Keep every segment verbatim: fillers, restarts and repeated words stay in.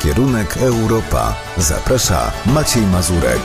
Kierunek Europa. Zaprasza Maciej Mazurek.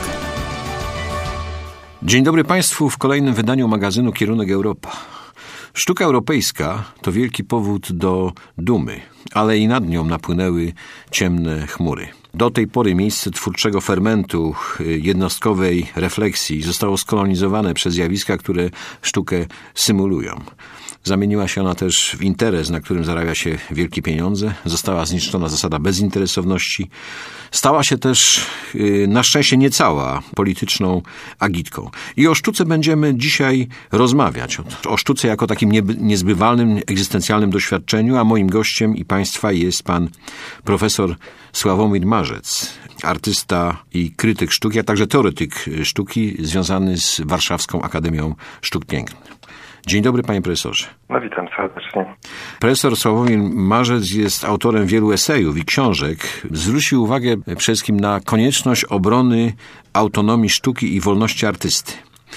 Dzień dobry Państwu w kolejnym wydaniu magazynu Kierunek Europa. Sztuka europejska to wielki powód do dumy, ale i nad nią napłynęły ciemne chmury. Do tej pory miejsce twórczego fermentu, jednostkowej refleksji zostało skolonizowane przez zjawiska, które sztukę symulują. Zamieniła się ona też w interes, na którym zarabia się wielkie pieniądze. Została zniszczona zasada bezinteresowności. Stała się też, na szczęście niecała, polityczną agitką. I o sztuce będziemy dzisiaj rozmawiać. O sztuce jako takim niezbywalnym, egzystencjalnym doświadczeniu, a moim gościem i Państwa jest pan profesor Sławomir Marzec, artysta i krytyk sztuki, a także teoretyk sztuki związany z Warszawską Akademią Sztuk Pięknych. Dzień dobry, panie profesorze. No witam serdecznie. Profesor Sławomir Marzec jest autorem wielu esejów i książek. Zwrócił uwagę przede wszystkim na konieczność obrony autonomii sztuki i wolności artysty.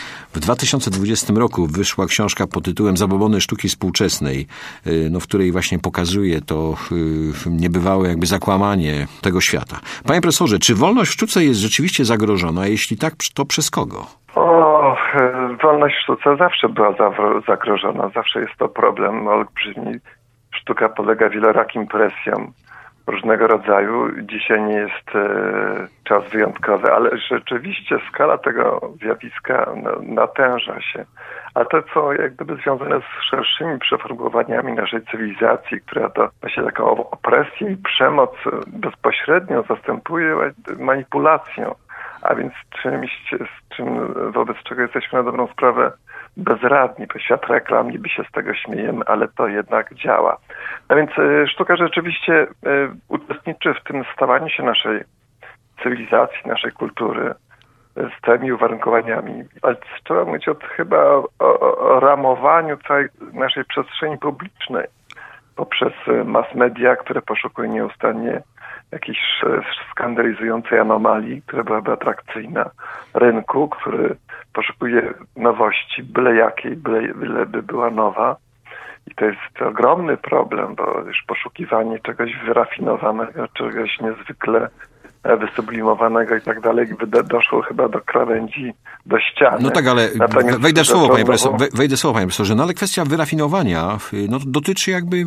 W dwa tysiące dwudziestym roku wyszła książka pod tytułem Zabobony sztuki współczesnej, no, w której właśnie pokazuje to niebywałe jakby zakłamanie tego świata. Panie profesorze, czy wolność w sztuce jest rzeczywiście zagrożona? Jeśli tak, to przez kogo? O, wolność w sztuce zawsze była zagrożona. Zawsze jest to problem olbrzymi. Sztuka podlega wielorakim presjom różnego rodzaju. Dzisiaj nie jest e, czas wyjątkowy, ale rzeczywiście skala tego zjawiska no, natęża się. A to, co jak gdyby związane z szerszymi przeformułowaniami naszej cywilizacji, która to właśnie taką opresję i przemoc bezpośrednio zastępuje manipulacją, a więc czymś, z czym, wobec czego jesteśmy na dobrą sprawę bezradni, bo świat reklam, niby się z tego śmiejemy, ale to jednak działa. A więc y, sztuka rzeczywiście y, uczestniczy w tym stawaniu się naszej cywilizacji, naszej kultury y, z tymi uwarunkowaniami. Ale trzeba mówić od, chyba o, o, o ramowaniu całej naszej przestrzeni publicznej poprzez mass media, które poszukują nieustannie jakiejś skandalizującej anomalii, która byłaby atrakcyjna, rynku, który poszukuje nowości, byle jakiej, byle, byle by była nowa. I to jest ogromny problem, bo już poszukiwanie czegoś wyrafinowanego, czegoś niezwykle wysublimowanego i tak dalej, doszło chyba do krawędzi, do ściany. No tak, ale Natomiast wejdę w słowo, panie profesorze, wejdę słowo, panie profesorze, no ale kwestia wyrafinowania no, dotyczy jakby,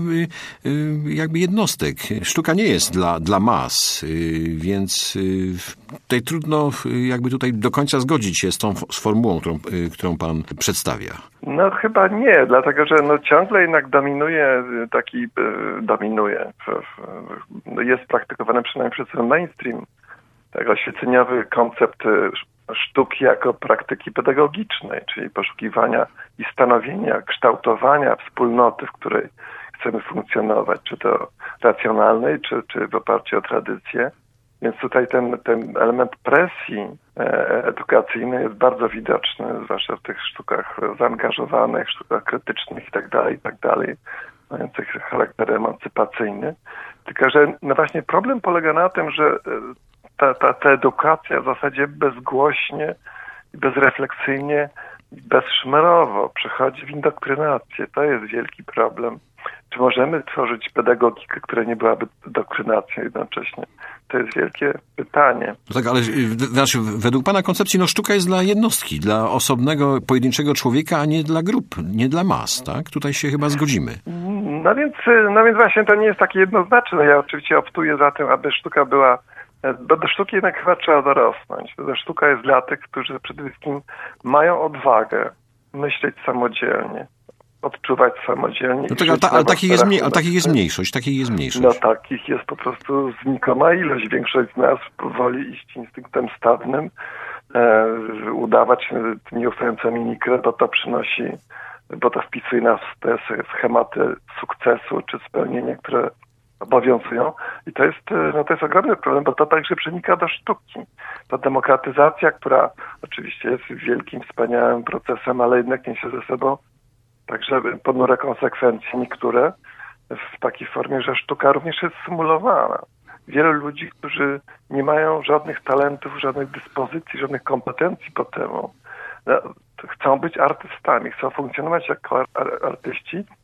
jakby jednostek. Sztuka nie jest dla, dla mas, więc tutaj trudno jakby tutaj do końca zgodzić się z tą z formułą, którą, którą pan przedstawia. No chyba nie, dlatego że no ciągle jednak dominuje taki, dominuje, jest praktykowany przynajmniej przez ten mainstream, tak oświeceniowy koncept sztuki jako praktyki pedagogicznej, czyli poszukiwania i stanowienia, kształtowania wspólnoty, w której chcemy funkcjonować, czy to racjonalnej, czy, czy w oparciu o tradycję. Więc tutaj ten, ten element presji edukacyjnej jest bardzo widoczny, zwłaszcza w tych sztukach zaangażowanych, sztukach krytycznych i tak dalej, i tak dalej, mających charakter emancypacyjny. Tylko że no właśnie problem polega na tym, że ta, ta, ta edukacja w zasadzie bezgłośnie i bezrefleksyjnie, bezszmerowo przechodzi w indoktrynację. To jest wielki problem. Czy możemy tworzyć pedagogikę, która nie byłaby doktrynacją jednocześnie? To jest wielkie pytanie. No tak, ale znaczy, według pana koncepcji no, sztuka jest dla jednostki, dla osobnego, pojedynczego człowieka, a nie dla grup, nie dla mas, tak? Tutaj się chyba zgodzimy. No więc, no więc właśnie to nie jest takie jednoznaczne. Ja oczywiście optuję za tym, aby sztuka była... Bo do sztuki jednak chyba trzeba dorosnąć. To sztuka jest dla tych, którzy przede wszystkim mają odwagę myśleć samodzielnie, odczuwać samodzielnie. No tak, ale, ta, ale, takich jest mniej, ale takich jest mniejszość, takich jest mniejszość. No takich jest po prostu znikoma ilość. Większość z nas woli iść instynktem stadnym, e, udawać nieustającą mimikrę, bo to przynosi, bo to wpisuje nas w te schematy sukcesu czy spełnienia, które obowiązują. I to jest, no to jest ogromny problem, bo to także przenika do sztuki. Ta demokratyzacja, która oczywiście jest wielkim, wspaniałym procesem, ale jednak niesie ze sobą także ponure konsekwencje niektóre w takiej formie, że sztuka również jest symulowana. Wielu ludzi, którzy nie mają żadnych talentów, żadnych dyspozycji, żadnych kompetencji po temu, chcą być artystami, chcą funkcjonować jako artyści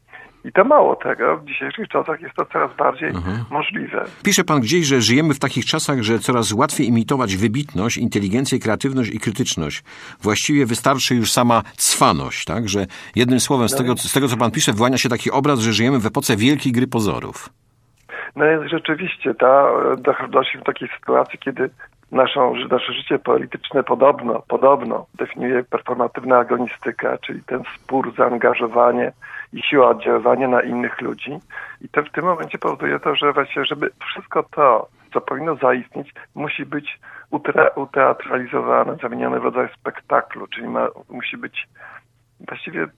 I to mało tego, w dzisiejszych czasach jest to coraz bardziej mhm. możliwe. Pisze pan gdzieś, że żyjemy w takich czasach, że coraz łatwiej imitować wybitność, inteligencję, kreatywność i krytyczność. Właściwie wystarczy już sama cwaność, tak? Że jednym słowem, z no tego, i... z tego co pan pisze, wyłania się taki obraz, że żyjemy w epoce wielkiej gry pozorów. No jest rzeczywiście, ta, doszliśmy do takiej sytuacji, kiedy naszą, nasze życie polityczne podobno, podobno definiuje performatywna agonistyka, czyli ten spór, zaangażowanie i siła oddziaływania na innych ludzi. I to w tym momencie powoduje to, że właśnie, żeby wszystko to, co powinno zaistnieć, musi być uteatralizowane, zamienione w rodzaj spektaklu, czyli ma, musi być właściwie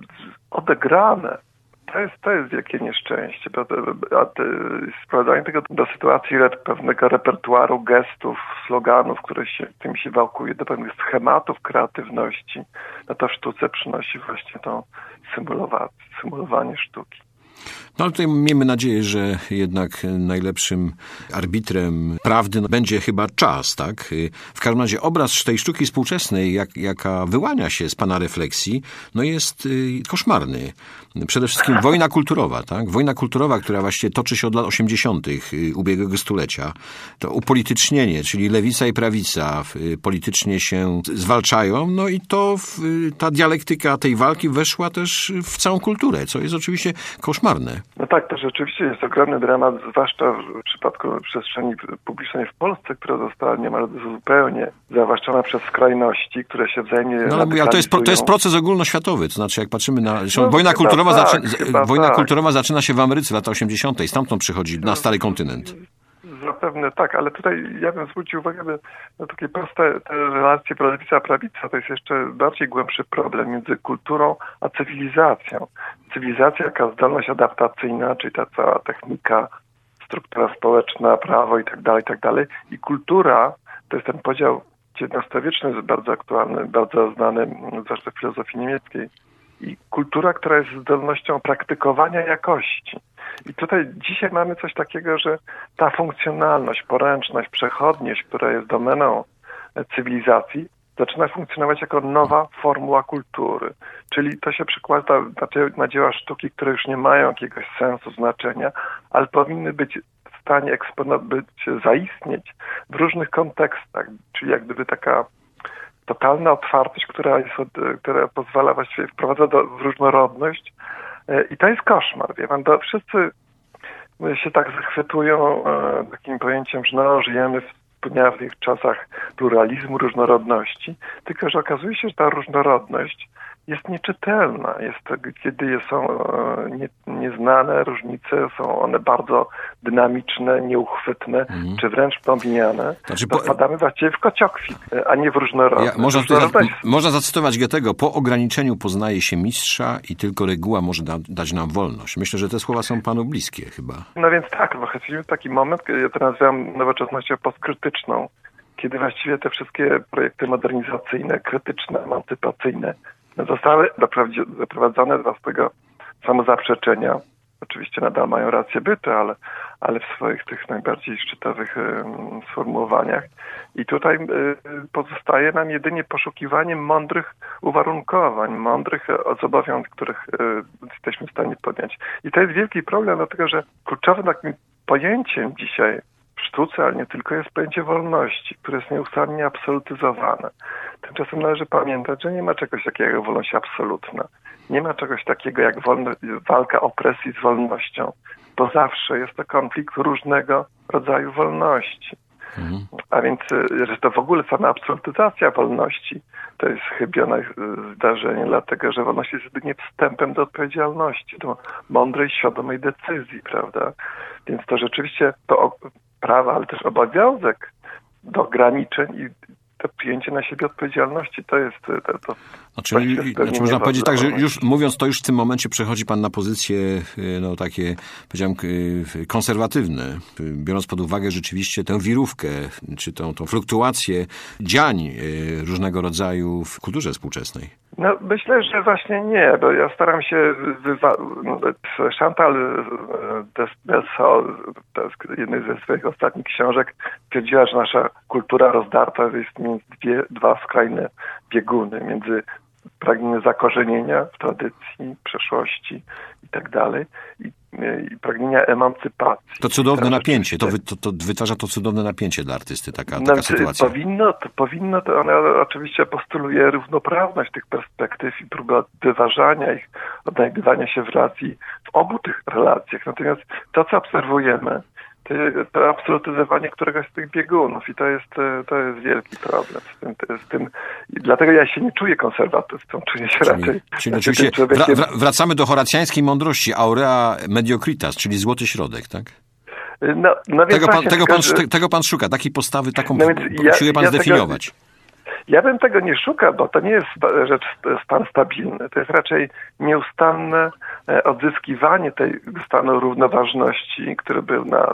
odegrane. To jest, to jest wielkie nieszczęście. A te, sprowadzanie tego do sytuacji pewnego repertuaru gestów, sloganów, które się, tym się wałkuje, do pewnych schematów kreatywności, no to w sztuce przynosi właśnie to symulowanie sztuki. No ale tutaj miejmy nadzieję, że jednak najlepszym arbitrem prawdy będzie chyba czas, tak? W każdym razie obraz tej sztuki współczesnej, jak, jaka wyłania się z pana refleksji, no jest koszmarny. Przede wszystkim wojna kulturowa, tak? Wojna kulturowa, która właściwie toczy się od lat osiemdziesiątych ubiegłego stulecia. To upolitycznienie, czyli lewica i prawica politycznie się zwalczają, no i to ta dialektyka tej walki weszła też w całą kulturę, co jest oczywiście koszmarne. No tak, to rzeczywiście jest ogromny dramat, zwłaszcza w przypadku przestrzeni publicznej w Polsce, która została niemal zupełnie zawłaszczona przez skrajności, które się wzajemnie No ale, ale to, jest, to jest proces ogólnoświatowy, to znaczy jak patrzymy na... No, wojna kulturowa, tak, zaczy, wojna tak. kulturowa zaczyna się w Ameryce w latach osiemdziesiątych, stamtąd przychodzi na stary kontynent. Zapewne tak, ale tutaj ja bym zwrócił uwagę na, na takie proste te relacje lewica-prawica. To jest jeszcze bardziej głębszy problem między kulturą a cywilizacją. Cywilizacja, jaka zdolność adaptacyjna, czyli ta cała technika, struktura społeczna, prawo i tak dalej, i tak dalej. I kultura, to jest ten podział dziewiętnastowieczny, bardzo aktualny, bardzo znany, zwłaszcza w filozofii niemieckiej. I kultura, która jest zdolnością praktykowania jakości. I tutaj dzisiaj mamy coś takiego, że ta funkcjonalność, poręczność, przechodniość, która jest domeną cywilizacji, zaczyna funkcjonować jako nowa formuła kultury. Czyli to się przekłada na dzieła sztuki, które już nie mają jakiegoś sensu, znaczenia, ale powinny być w stanie eksponować, zaistnieć w różnych kontekstach. Czyli jak gdyby taka totalna otwartość, która, jest, która pozwala właściwie wprowadza do, w różnorodność. I to jest koszmar, wie pan, to wszyscy się tak zachwytują e, takim pojęciem, że no, żyjemy w wspaniałych czasach pluralizmu, różnorodności, tylko że okazuje się, że ta różnorodność jest nieczytelna. Jest to, kiedy są e, nie, nieznane różnice, są one bardzo dynamiczne, nieuchwytne, mm. czy wręcz pomijane, znaczy, to po... wpadamy właściwie w kociokwit, a nie w różnorodność. Ja, można, różnorodność... można zacytować Goethego, po ograniczeniu poznaje się mistrza i tylko reguła może da, dać nam wolność. Myślę, że te słowa są panu bliskie chyba. No więc tak, bo jest taki moment, ja to nazywam nowoczesnością postkrytyczną, kiedy właściwie te wszystkie projekty modernizacyjne, krytyczne, emancypacyjne zostały doprowadzone do swojego samozaprzeczenia. Oczywiście nadal mają rację bytu, ale, ale w swoich tych najbardziej szczytowych y, sformułowaniach. I tutaj y, pozostaje nam jedynie poszukiwanie mądrych uwarunkowań, mądrych zobowiązań, których y, jesteśmy w stanie podjąć. I to jest wielki problem, dlatego że kluczowym takim pojęciem dzisiaj w sztuce, ale nie tylko, jest pojęcie wolności, które jest nieustannie absolutyzowane. Tymczasem należy pamiętać, że nie ma czegoś takiego jak wolność absolutna. Nie ma czegoś takiego jak wolno, walka opresji z wolnością, bo zawsze jest to konflikt różnego rodzaju wolności. Mhm. A więc, że to w ogóle sama absolutyzacja wolności to jest chybione zdarzenie, dlatego że wolność jest jedynie wstępem do odpowiedzialności, do mądrej, świadomej decyzji, prawda? Więc to rzeczywiście to prawa, ale też obowiązek do ograniczeń i to przyjęcie na siebie odpowiedzialności to jest... To, to znaczy, znaczy można powiedzieć tak, że już mówiąc to, już w tym momencie przechodzi pan na pozycje no takie, powiedziałem, konserwatywne, biorąc pod uwagę rzeczywiście tę wirówkę, czy tą, tą fluktuację działań różnego rodzaju w kulturze współczesnej. No myślę, że właśnie nie, bo ja staram się wywa- Chantal Delsol, to jest jednej ze swoich ostatnich książek, twierdziła, że nasza kultura rozdarta jest między dwie, dwa skrajne bieguny, między pragnienie zakorzenienia w tradycji, przeszłości i tak dalej. I, i pragnienia emancypacji. To cudowne napięcie, to, wy, to, to wytwarza to cudowne napięcie dla artysty, taka, taka no, sytuacja. Powinno to, powinno to, ona oczywiście postuluje równoprawność tych perspektyw i próbę wyważania ich, odnajdywania się w relacji, w obu tych relacjach. Natomiast to, co obserwujemy, to, to absolutyzowanie któregoś z tych biegunów i to jest, to jest wielki problem z tym. Z tym. I dlatego ja się nie czuję konserwatystą, czuję się czyli, raczej... Czyli oczywiście człowiekiem... wra, wracamy do horacjańskiej mądrości, aurea mediocritas, czyli złoty środek, tak? No, no tego, pan, właśnie, tego, pan, że... tego pan szuka, takiej postawy, taką no ja, siłę pan ja zdefiniować. Tego... Ja bym tego nie szukał, bo to nie jest rzecz, stan stabilny. To jest raczej nieustanne odzyskiwanie tej stanu równoważności, który był na,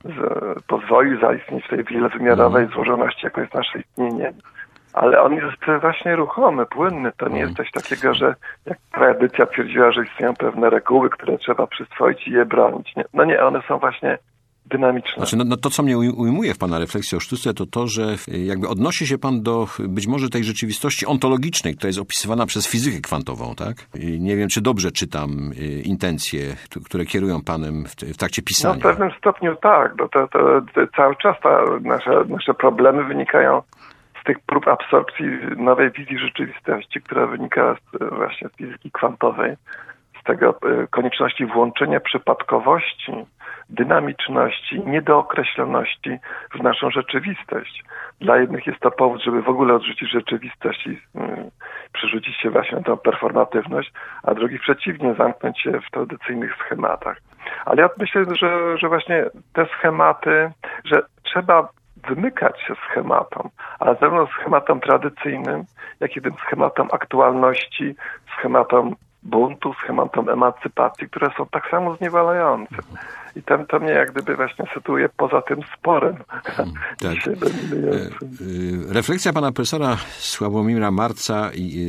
z, pozwolił zaistnieć w tej wielowymiarowej złożoności, jaką jest nasze istnienie. Ale on jest właśnie ruchomy, płynny. To nie jest coś takiego, że jak tradycja twierdziła, że istnieją pewne reguły, które trzeba przyswoić i je bronić. Nie. No nie, one są właśnie dynamiczne. Znaczy, no, no to, co mnie ujmuje w pana refleksji o sztuce, to to, że jakby odnosi się pan do być może tej rzeczywistości ontologicznej, która jest opisywana przez fizykę kwantową, tak? I nie wiem, czy dobrze czytam intencje, które kierują panem w, w trakcie pisania. No w pewnym stopniu tak, bo to, to, to cały czas ta, nasze, nasze problemy wynikają z tych prób absorpcji nowej wizji rzeczywistości, która wynika z, właśnie z fizyki kwantowej, z tego konieczności włączenia przypadkowości, dynamiczności, niedookreśloności w naszą rzeczywistość. Dla jednych jest to powód, żeby w ogóle odrzucić rzeczywistość i y, przerzucić się właśnie na tę performatywność, a drugich przeciwnie, zamknąć się w tradycyjnych schematach. Ale ja myślę, że, że właśnie te schematy, że trzeba wymykać się schematom, ale zarówno schematom tradycyjnym, jak i tym schematom aktualności, schematom buntu, schematom emancypacji, które są tak samo zniewalające. I tam to mnie jak gdyby właśnie sytuuje poza tym sporem. Hmm, tak. Refleksja pana profesora Sławomira Marca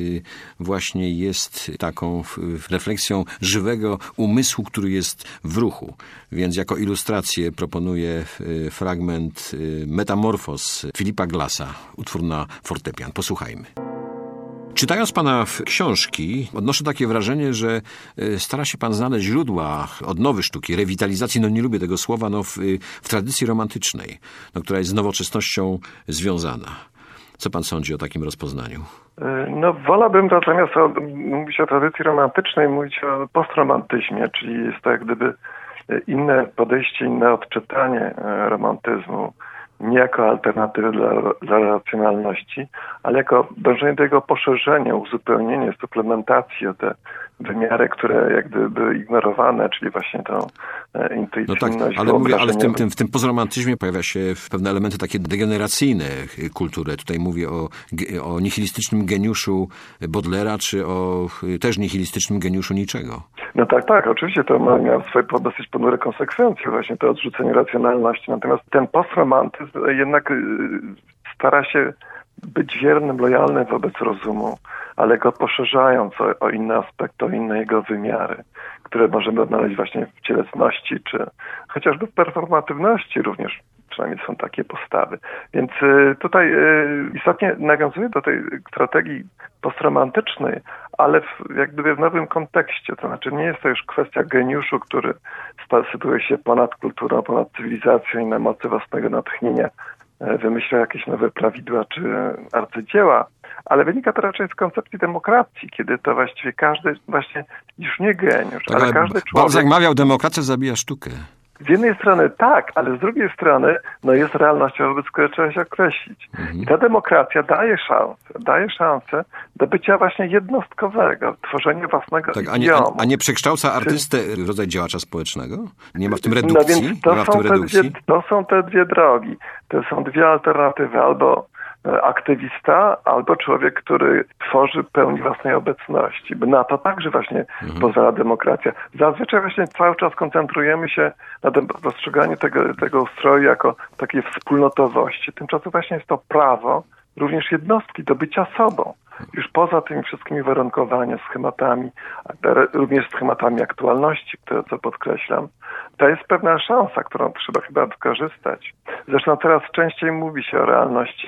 właśnie jest taką refleksją żywego umysłu, który jest w ruchu. Więc jako ilustrację proponuję fragment Metamorfos Filipa Glassa, utwór na fortepian. Posłuchajmy. Czytając pana książki, odnoszę takie wrażenie, że stara się pan znaleźć źródła odnowy sztuki, rewitalizacji, no nie lubię tego słowa, no w, w tradycji romantycznej, no, która jest z nowoczesnością związana. Co pan sądzi o takim rozpoznaniu? No wolałbym natomiast mówić o tradycji romantycznej, mówić o postromantyzmie, czyli jest to jak gdyby inne podejście, inne odczytanie romantyzmu. Nie jako alternatywę dla, dla racjonalności, ale jako dążenie do jego poszerzenia, uzupełnienia, suplementacji o te wymiary, które jak gdyby były ignorowane, czyli właśnie tą e, intuicyjność. No tak, ale mówię, ale w tym, tym, w tym pozromantyzmie pojawia się pewne elementy takie degeneracyjne kultury. Tutaj mówię o, o nihilistycznym geniuszu Baudelaira, czy o też nihilistycznym geniuszu Niczego. No tak, tak, oczywiście to ma miało swoje dosyć ponure konsekwencje, właśnie to odrzucenie racjonalności. Natomiast ten postromantyzm jednak stara się być wiernym, lojalnym wobec rozumu, ale go poszerzając o, o inne aspekty, o inne jego wymiary, które możemy odnaleźć właśnie w cielesności, czy chociażby w performatywności również. Przynajmniej są takie postawy. Więc y, tutaj y, istotnie nawiązuję do tej strategii postromantycznej, ale w, jak gdyby w nowym kontekście. To znaczy nie jest to już kwestia geniuszu, który sytuuje się ponad kulturą, ponad cywilizacją i na mocy własnego natchnienia y, wymyśla jakieś nowe prawidła czy arcydzieła, ale wynika to raczej z koncepcji demokracji, kiedy to właściwie każdy, właśnie już nie geniusz, tak, ale każdy człowiek... Balzac mawiał, demokracja zabija sztukę. Z jednej strony tak, ale z drugiej strony no jest realnością, wobec której trzeba się określić. Mhm. I ta demokracja daje szansę, daje szansę do bycia właśnie jednostkowego, tworzenia własnego tak, a, nie, a, a nie przekształca artystę w rodzaj działacza społecznego? Nie ma w tym redukcji? No więc to, nie ma w są, tym te redukcji? dwie, to są te dwie drogi. To są dwie alternatywy. Albo aktywista, albo człowiek, który tworzy pełni własnej obecności. Na to także właśnie mhm. pozwala demokracja. Zazwyczaj właśnie cały czas koncentrujemy się na postrzeganiu tego, tego ustroju jako takiej wspólnotowości. Tymczasem właśnie jest to prawo również jednostki do bycia sobą. Już poza tymi wszystkimi warunkowaniami, schematami, również schematami aktualności, które, co podkreślam, to jest pewna szansa, którą trzeba chyba wykorzystać. Zresztą coraz częściej mówi się o realności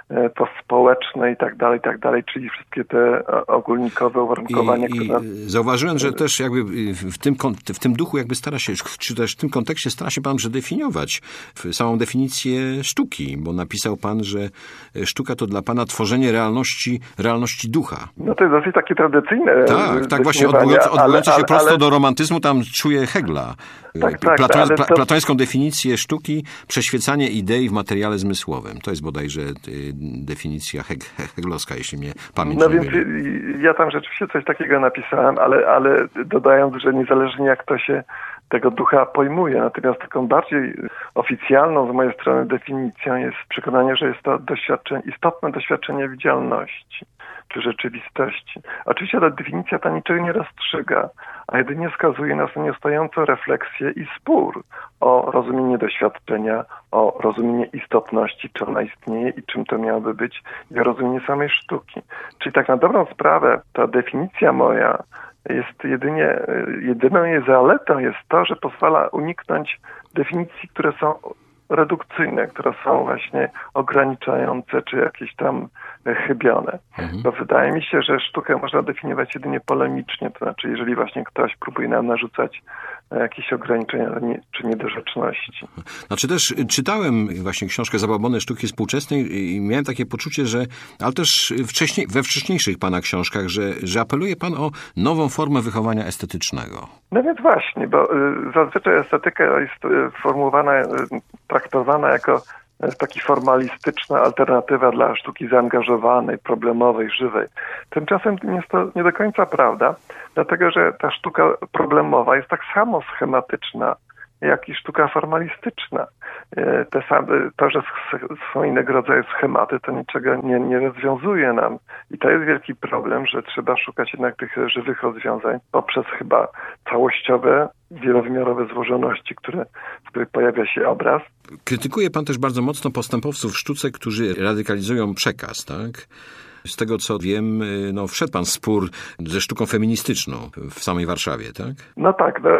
pospołeczne i tak dalej, i tak dalej, czyli wszystkie te ogólnikowe uwarunkowania, I, które... i nas... Zauważyłem, że też jakby w tym, w tym duchu jakby stara się, czy też w tym kontekście stara się pan przedefiniować samą definicję sztuki, bo napisał pan, że sztuka to dla pana tworzenie realności, realności ducha. No to jest dosyć takie tradycyjne. Tak, tak właśnie odwołujące, odwołujące się ale, prosto ale... do romantyzmu, tam czuję Hegla. Tak, tak, Platoń, ale to... Platońską definicję sztuki, przeświecanie idei w materiale zmysłowym. To jest bodajże definicja heg, heglowska, jeśli mnie pamięć No nie więc myli. ja tam rzeczywiście coś takiego napisałem, ale, ale dodając, że niezależnie jak to się tego ducha pojmuje. Natomiast taką bardziej oficjalną z mojej strony definicją jest przekonanie, że jest to doświadczenie, istotne doświadczenie widzialności czy rzeczywistości. Oczywiście ta definicja ta niczego nie rozstrzyga, a jedynie skazuje nas na nieustającą refleksję i spór o rozumienie doświadczenia, o rozumienie istotności, czy ona istnieje i czym to miałoby być, i o rozumienie samej sztuki. Czyli tak na dobrą sprawę ta definicja moja jest jedynie, jedyną jej zaletą jest to, że pozwala uniknąć definicji, które są redukcyjne, które są właśnie ograniczające, czy jakieś tam chybione. Mhm. Bo wydaje mi się, że sztukę można definiować jedynie polemicznie, to znaczy jeżeli właśnie ktoś próbuje nam narzucać jakieś ograniczenia czy niedorzeczności. Znaczy też czytałem właśnie książkę Zabobony sztuki współczesnej i miałem takie poczucie, że, ale też wcześniej, we wcześniejszych pana książkach, że, że apeluje pan o nową formę wychowania estetycznego. No więc właśnie, bo zazwyczaj estetyka jest formułowana, traktowana jako taki formalistyczna alternatywa dla sztuki zaangażowanej, problemowej, żywej. Tymczasem jest to nie do końca prawda, dlatego że ta sztuka problemowa jest tak samo schematyczna, jak i sztuka formalistyczna. Te same, to, że są innego rodzaju schematy, to niczego nie, nie rozwiązuje nam. I to jest wielki problem, że trzeba szukać jednak tych żywych rozwiązań poprzez chyba całościowe, wielowymiarowe złożoności, które, w których pojawia się obraz. Krytykuje pan też bardzo mocno postępowców w sztuce, którzy radykalizują przekaz, tak? Z tego, co wiem, no, wszedł pan w spór ze sztuką feministyczną w samej Warszawie, tak? No tak. No,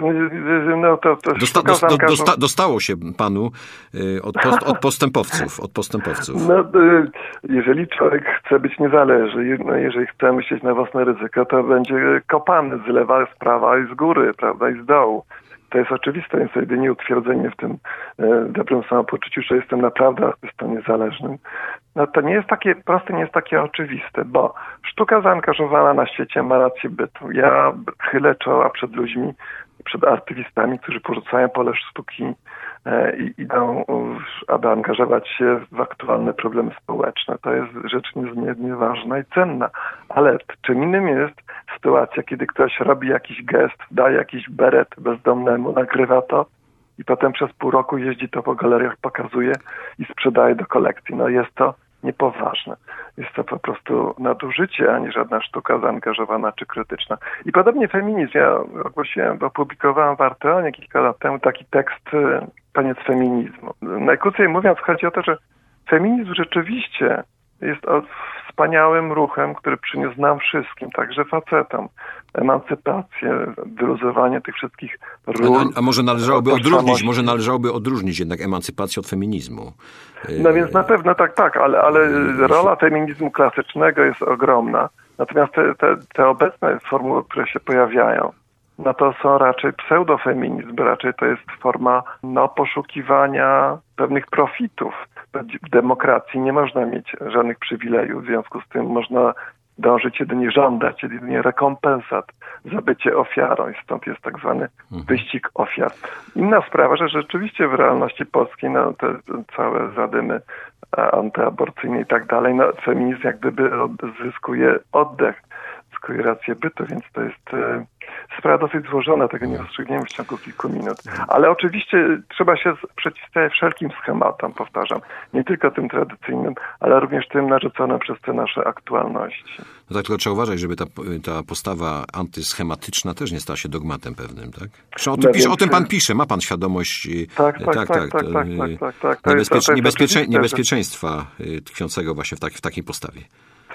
no to, to dosta, dosta, dosta, dostało się panu od, post, od postępowców. Od postępowców. No, jeżeli człowiek chce być niezależny, no, jeżeli chce myśleć na własne ryzyko, to będzie kopany z lewa, z prawa i z góry, prawda, i z dołu. To jest oczywiste, jest jedynie utwierdzenie w tym e, dobrym samopoczuciu, że jestem naprawdę artystą niezależnym. No to nie jest takie proste, nie jest takie oczywiste, bo sztuka zaangażowana na świecie ma rację bytu. Ja chylę czoła przed ludźmi, przed artystami, którzy porzucają pole sztuki e, i idą, aby angażować się w aktualne problemy społeczne. To jest rzecz niezmiernie ważna i cenna. Ale czym innym jest sytuacja, kiedy ktoś robi jakiś gest, daje jakiś beret bezdomnemu, nagrywa to i potem przez pół roku jeździ to po galeriach, pokazuje i sprzedaje do kolekcji. No jest to niepoważne. Jest to po prostu nadużycie, a nie żadna sztuka zaangażowana czy krytyczna. I podobnie feminizm. Ja ogłosiłem, opublikowałem w Arteonie kilka lat temu taki tekst Koniec feminizmu. Najkrócej mówiąc, chodzi o to, że feminizm rzeczywiście jest wspaniałym ruchem, który przyniósł nam wszystkim, także facetom, emancypację, wyluzowanie tych wszystkich ról. A, a może należałoby odróżnić, może należałoby odróżnić jednak emancypację od feminizmu. No więc na pewno tak, tak, ale, ale rola feminizmu klasycznego jest ogromna. Natomiast te, te, te obecne formuły, które się pojawiają, no to są raczej pseudofeminizm, raczej to jest forma no, poszukiwania pewnych profitów. W demokracji nie można mieć żadnych przywilejów, w związku z tym można dążyć jedynie żądać, jedynie rekompensat za bycie ofiarą i stąd jest tak zwany wyścig ofiar. Inna sprawa, że rzeczywiście w realności polskiej no, te całe zadymy antyaborcyjne i tak dalej, no, feminizm jak gdyby zyskuje oddech, zyskuje rację bytu, więc to jest e, sprawa dosyć złożona, tego nie rozstrzygniemy w ciągu kilku minut. Ale oczywiście trzeba się przeciwstawiać wszelkim schematom, powtarzam, nie tylko tym tradycyjnym, ale również tym narzuconym przez te nasze aktualności. No tak, tylko trzeba uważać, żeby ta, ta postawa antyschematyczna też nie stała się dogmatem pewnym, tak? O tym, pisze, o tym pan pisze, ma pan świadomość tak, tak, tak, tak, tak, tak, tak, tak, tak. Niebezpiecz, niebezpieczeństwa tkwiącego właśnie w, tak, w takiej postawie.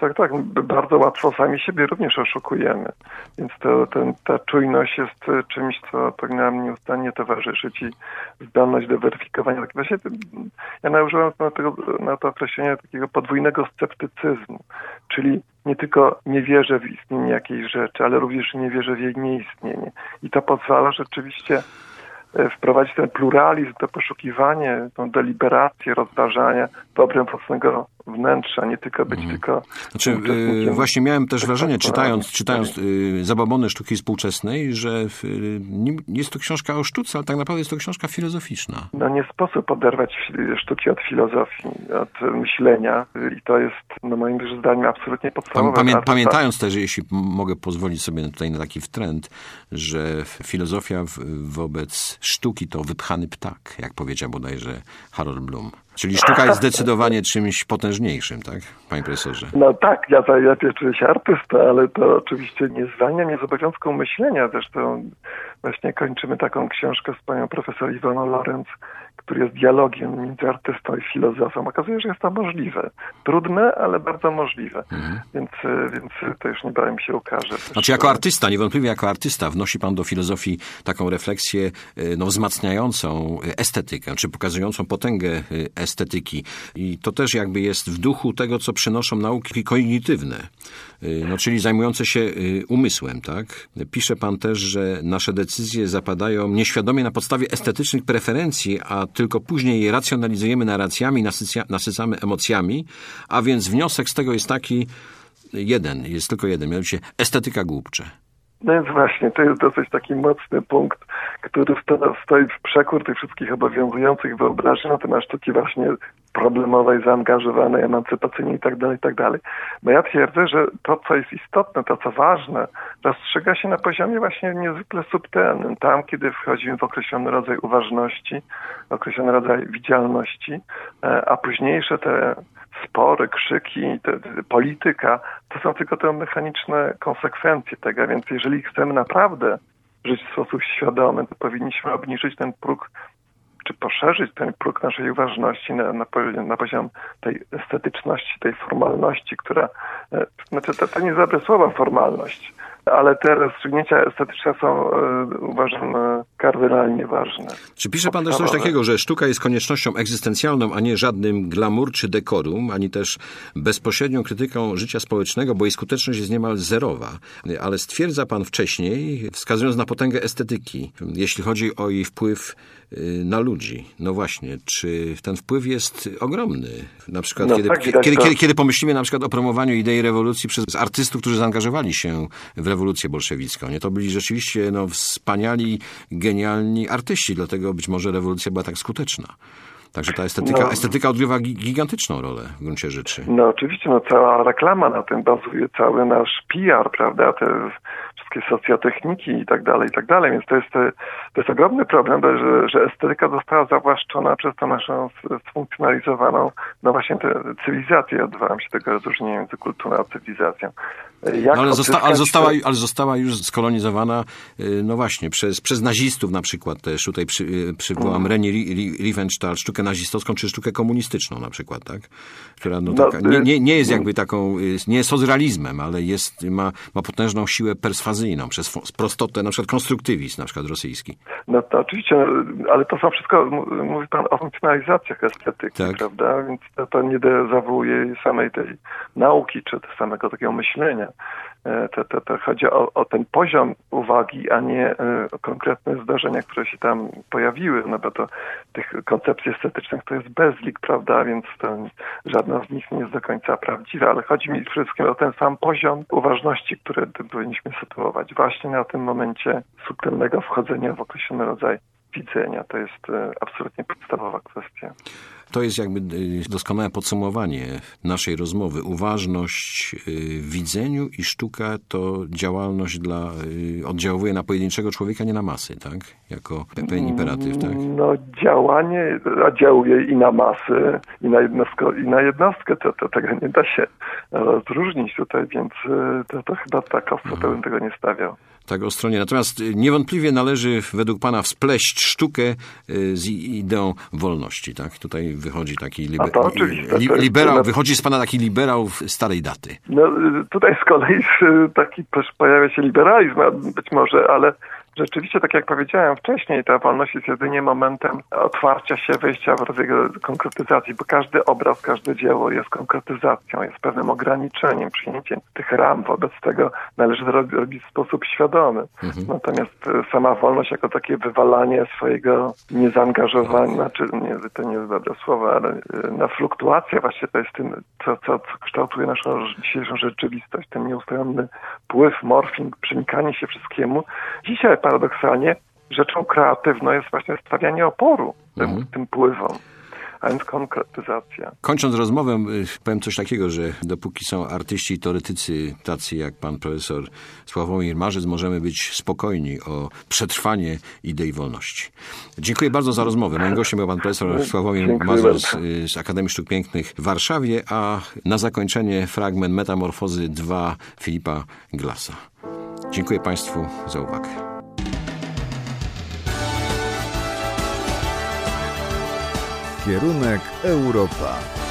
tak, tak. Bardzo łatwo sami siebie również oszukujemy. Więc to, ten, ta czujność jest czymś, co powinna nam nieustannie towarzyszyć i zdolność do weryfikowania. Właśnie ja nałożyłem na, tego, na to określenie takiego podwójnego sceptycyzmu, czyli nie tylko nie wierzę w istnienie jakiejś rzeczy, ale również nie wierzę w jej nieistnienie. I to pozwala rzeczywiście wprowadzić ten pluralizm, to poszukiwanie, tą deliberację, rozważania dobrem własnego wnętrza, nie tylko być mm. tylko... Znaczy, yy, właśnie miałem też wrażenie, czytając, czytając yy, Zabobony sztuki współczesnej, że yy, nie jest to książka o sztuce, ale tak naprawdę jest to książka filozoficzna. No nie sposób oderwać sztuki od filozofii, od myślenia i to jest, no moim zdaniem, absolutnie podstawowe. Pamię, pamiętając też, jeśli mogę pozwolić sobie tutaj na taki wtręt, że filozofia w, wobec sztuki to wypchany ptak, jak powiedział bodajże Harold Bloom. Czyli sztuka jest zdecydowanie czymś potężniejszym, tak, panie profesorze? No tak, ja, ja czuję się artysta, ale to oczywiście nie zwalnia mnie z obowiązku myślenia. Zresztą właśnie kończymy taką książkę z panią profesor Iwoną Lorenz, który jest dialogiem między artystą i filozofem. Okazuje się, że jest to możliwe. Trudne, ale bardzo możliwe. Mhm. Więc, więc to już niebawem się ukaże. Znaczy jako artysta, niewątpliwie jako artysta wnosi pan do filozofii taką refleksję no, wzmacniającą estetykę, czy pokazującą potęgę estetyki. I to też jakby jest w duchu tego, co przynoszą nauki kognitywne, no, czyli zajmujące się umysłem, tak? Pisze pan też, że nasze decyzje zapadają nieświadomie na podstawie estetycznych preferencji, a tylko później je racjonalizujemy narracjami, nasycia, nasycamy emocjami, a więc wniosek z tego jest taki jeden, jest tylko jeden, mianowicie estetyka głupcze. No więc właśnie, to jest dosyć taki mocny punkt, który stoi w przekór tych wszystkich obowiązujących wyobrażeń na temat sztuki właśnie problemowej, zaangażowanej, emancypacyjnej itd., itd. Bo ja twierdzę, że to, co jest istotne, to, co ważne, rozstrzyga się na poziomie właśnie niezwykle subtelnym. Tam, kiedy wchodzimy w określony rodzaj uważności, określony rodzaj widzialności, a późniejsze te spory, krzyki, te, te, polityka, to są tylko te mechaniczne konsekwencje tego, więc jeżeli chcemy naprawdę żyć w sposób świadomy, to powinniśmy obniżyć ten próg, czy poszerzyć ten próg naszej uważności na, na, na poziom tej estetyczności, tej formalności, która, znaczy to, to nie dobre słowa formalność, ale te rozstrzygnięcia estetyczne są, uważam, kardynalnie ważne. Czy pisze pan też coś takiego, że sztuka jest koniecznością egzystencjalną, a nie żadnym glamour czy dekorum, ani też bezpośrednią krytyką życia społecznego, bo jej skuteczność jest niemal zerowa. Ale stwierdza pan wcześniej, wskazując na potęgę estetyki, jeśli chodzi o jej wpływ na ludzi. No właśnie, czy ten wpływ jest ogromny? Na przykład, no, kiedy, tak, kiedy, kiedy, kiedy, kiedy pomyślimy na przykład o promowaniu idei rewolucji przez artystów, którzy zaangażowali się w rewolucję bolszewicką. Nie? To byli rzeczywiście no, wspaniali, genialni artyści, dlatego być może rewolucja była tak skuteczna. Także ta estetyka, no, estetyka odgrywa gigantyczną rolę w gruncie rzeczy. No oczywiście, no cała reklama na tym bazuje, cały nasz P R, prawda, te wszystkie socjotechniki i tak dalej, i tak dalej, więc to jest, to jest ogromny problem, bo, że, że estetyka została zawłaszczona przez tą naszą sfunkcjonalizowaną, no właśnie tę cywilizację. Ja odwołam się tego rozróżnienia między kulturą a cywilizacją. No ale, zosta- ale, została, ale została już skolonizowana, no właśnie, przez, przez nazistów na przykład też. Tutaj przy, przywołam hmm. Leni Riefenstahl, sztukę nazistowską, czy sztukę komunistyczną na przykład, tak? Która no, no, taka, nie, nie, nie jest jakby taką, nie jest socrealizmem, ale jest, ma, ma potężną siłę perswazyjną, przez prostotę, na przykład konstruktywizm, na przykład rosyjski. No to oczywiście, ale to są wszystko, mówi pan o funkcjonalizacjach estetyki, tak, prawda? Więc to, to nie dezawuuje samej tej nauki, czy samego takiego myślenia. To, to, to chodzi o, o ten poziom uwagi, a nie o konkretne zdarzenia, które się tam pojawiły, no bo to tych koncepcji estetycznych to jest bezlik, prawda, więc to żadna z nich nie jest do końca prawdziwa, ale chodzi mi przede wszystkim o ten sam poziom uważności, który powinniśmy sytuować właśnie na tym momencie subtelnego wchodzenia w określony rodzaj widzenia. To jest absolutnie podstawowa kwestia. To jest jakby doskonałe podsumowanie naszej rozmowy. Uważność w widzeniu i sztuka to działalność dla, oddziałuje na pojedynczego człowieka, nie na masy, tak? Jako pewien imperatyw, tak? No działanie oddziałuje i na masy, i na jednostkę, i na jednostkę. To, to tego nie da się rozróżnić tutaj, więc to, to chyba tak ostro bym tego nie stawiał. tak o stronie. Natomiast niewątpliwie należy według pana wspleść sztukę z ideą wolności. Tak? Tutaj wychodzi taki liber... to oczywiście, li... to jest... liberał, wychodzi z pana taki liberał starej daty. No, tutaj z kolei taki pojawia się liberalizm, być może, ale rzeczywiście, tak jak powiedziałem wcześniej, ta wolność jest jedynie momentem otwarcia się, wejścia w jego konkretyzacji, bo każdy obraz, każde dzieło jest konkretyzacją, jest pewnym ograniczeniem, przyjęciem tych ram. Wobec tego należy to robić w sposób świadomy. Mhm. Natomiast sama wolność jako takie wywalanie swojego niezaangażowania, znaczy nie, to nie jest dobre słowo, ale na fluktuację właśnie to jest tym, co, co, co kształtuje naszą dzisiejszą rzeczywistość, ten nieustanny pływ, morfing, przenikanie się wszystkiemu. Dzisiaj paradoksalnie rzeczą kreatywną jest właśnie stawianie oporu tym, mhm. tym pływom, a więc konkretyzacja. Kończąc rozmowę, powiem coś takiego, że dopóki są artyści i teoretycy tacy jak pan profesor Sławomir Marzec, możemy być spokojni o przetrwanie idei wolności. Dziękuję bardzo za rozmowę. Moim gościem był pan profesor Sławomir Marzec z Akademii Sztuk Pięknych w Warszawie, a na zakończenie fragment Metamorfozy dwa Filipa Glassa. Dziękuję państwu za uwagę. Kierunek Europa.